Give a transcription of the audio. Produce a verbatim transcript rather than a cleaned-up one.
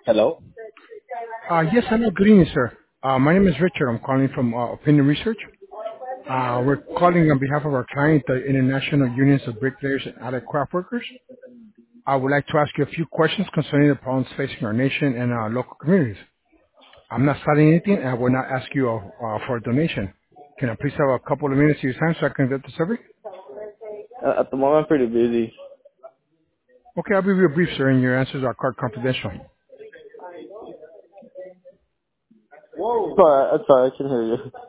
Hello? Uh, yes, hello. Good evening, sir. Uh, my name is Richard. I'm calling from uh, Opinion Research. Uh, we're calling on behalf of our client, the International Unions of Bricklayers and Allied Craft Workers. I would like to ask you a few questions concerning the problems facing our nation and our local communities. I'm not selling anything, and I will not ask you uh, uh, for a donation. Can I please have a couple of minutes of your time so I can get the survey? Uh, at the moment, I'm pretty busy. Okay, I'll be real brief, sir, and your answers are quite confidential. Sorry, I'm sorry, I can hear you.